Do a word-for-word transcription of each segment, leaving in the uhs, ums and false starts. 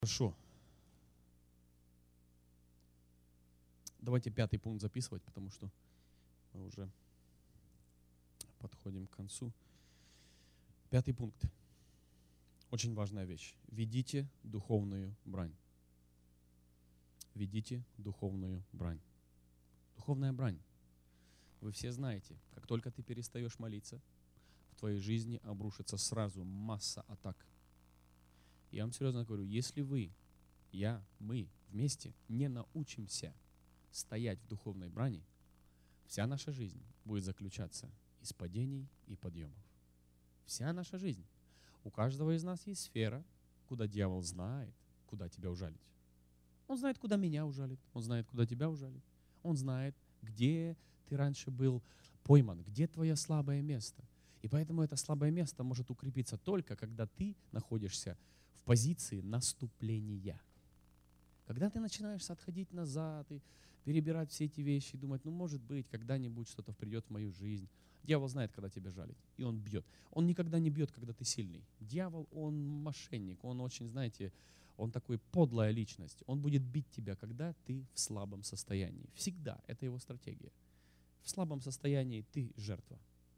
Хорошо. Давайте пятый пункт записывать, потому что мы уже подходим к концу. Пятый пункт. Очень важная вещь. Ведите духовную брань. Ведите духовную брань. Духовная брань. Вы все знаете, как только ты перестаешь молиться, в твоей жизни обрушится сразу масса атак. Я вам серьезно говорю, если вы, я, мы вместе не научимся стоять в духовной брани, вся наша жизнь будет заключаться из падений и подъемов. Вся наша жизнь. У каждого из нас есть сфера, куда дьявол знает, куда тебя ужалить. Он знает, куда меня ужалит, он знает, куда тебя ужалит. Он знает, где ты раньше был пойман, где твое слабое место. И поэтому это слабое место может укрепиться только, когда ты находишься в позиции наступления. Когда ты начинаешь отходить назад и перебирать все эти вещи, и думать, ну может быть, когда-нибудь что-то придет в мою жизнь. Дьявол знает, когда тебя жалить, и он бьет. Он никогда не бьет, когда ты сильный. Дьявол, он мошенник, он очень, знаете, он такой подлая личность. Он будет бить тебя, когда ты в слабом состоянии. Всегда, это его стратегия. В слабом состоянии ты жертва.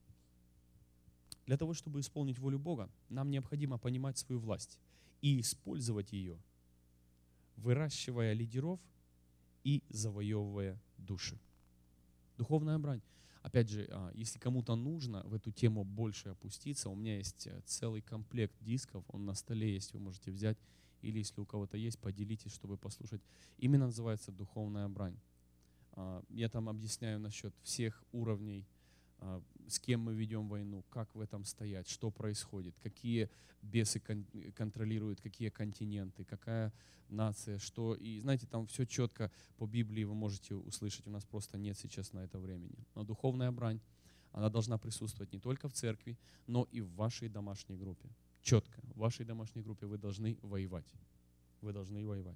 Для того, чтобы исполнить волю Бога, нам необходимо понимать свою власть и использовать ее, выращивая лидеров и завоевывая души. Духовная брань. Опять же, если кому-то нужно в эту тему больше опуститься, у меня есть целый комплект дисков, он на столе есть, вы можете взять, или если у кого-то есть, поделитесь, чтобы послушать. Именно называется духовная брань. Я там объясняю насчет всех уровней, с кем мы ведем войну, как в этом стоять, что происходит, какие бесы кон- контролируют, какие континенты, какая нация, что. И знаете, там все четко по Библии вы можете услышать, у нас просто нет сейчас на это времени. Но духовная брань, она должна присутствовать не только в церкви, но и в вашей домашней группе. Четко, в вашей домашней группе вы должны воевать. Вы должны воевать.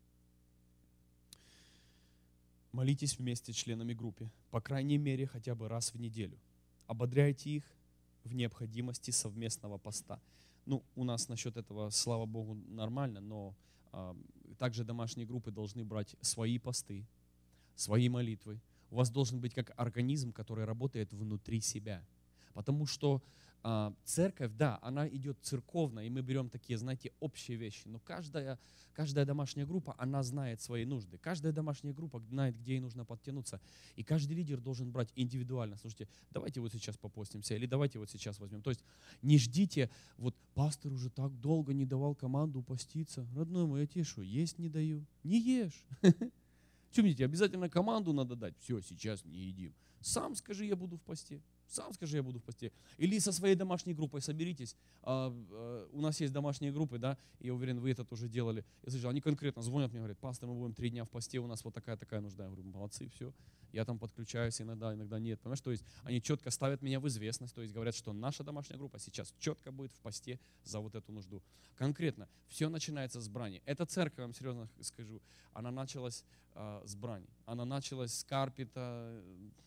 Молитесь вместе с членами группы, по крайней мере, хотя бы раз в неделю. Ободряйте их в необходимости совместного поста. Ну, у нас насчет этого, слава Богу, нормально, но а, также домашние группы должны брать свои посты, свои молитвы. У вас должен быть как организм, который работает внутри себя. Потому что а, церковь, да, она идет церковно, и мы берем такие, знаете, общие вещи. Но каждая, каждая домашняя группа, она знает свои нужды. Каждая домашняя группа знает, где ей нужно подтянуться. И каждый лидер должен брать индивидуально. Слушайте, давайте вот сейчас попостимся, или давайте вот сейчас возьмем. То есть не ждите, вот пастор уже так долго не давал команду поститься. Родной мой, я тебе что, есть не даю? Не ешь. Что мне, обязательно команду надо дать? Все, сейчас не едим. Сам скажи, я буду в посте. Сам скажи, я буду в посте. Или со своей домашней группой соберитесь. А, а, у нас есть домашние группы, да, я уверен, вы это тоже делали. Я слышал, они конкретно звонят мне, говорят, пастор, мы будем три дня в посте, у нас вот такая-такая нужда. Я говорю, молодцы, все. Я там подключаюсь иногда, иногда нет. Понимаешь, то есть они четко ставят меня в известность, то есть говорят, что наша домашняя группа сейчас четко будет в посте за вот эту нужду. Конкретно, все начинается с брани. Эта церковь, я вам серьезно скажу, она началась а, с брани. Она началась с Карпита,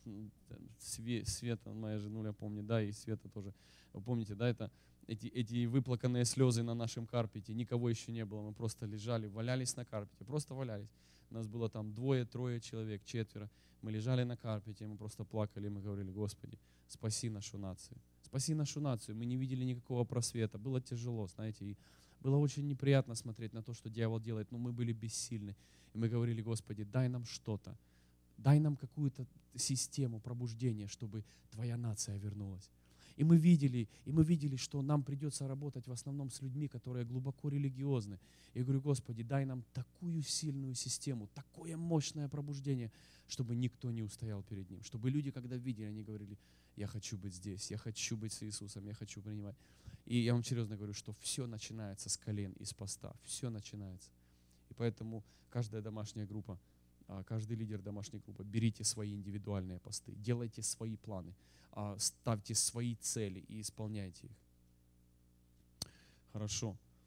Света, моя женуля помнит, да, и Света тоже. Вы помните, да, это эти, эти выплаканные слезы на нашем Карпите, никого еще не было, мы просто лежали, валялись на Карпите, просто валялись. У нас было там двое, трое человек, четверо. Мы лежали на Карпите, мы просто плакали, мы говорили, Господи, спаси нашу нацию. Спаси нашу нацию. Мы не видели никакого просвета. Было тяжело, знаете, и было очень неприятно смотреть на то, что дьявол делает, но мы были бессильны. И мы говорили, Господи, дай нам что-то. Дай нам какую-то систему пробуждения, чтобы твоя нация вернулась. И мы видели, и мы видели, что нам придется работать в основном с людьми, которые глубоко религиозны. И я говорю, Господи, дай нам такую сильную систему, такое мощное пробуждение, чтобы никто не устоял перед ним. Чтобы люди, когда видели, они говорили, я хочу быть здесь, я хочу быть с Иисусом, я хочу принимать. И я вам серьезно говорю, что все начинается с колен и с поста. Все начинается. И поэтому каждая домашняя группа, каждый лидер домашней группы, берите свои индивидуальные посты, делайте свои планы, ставьте свои цели и исполняйте их. Хорошо.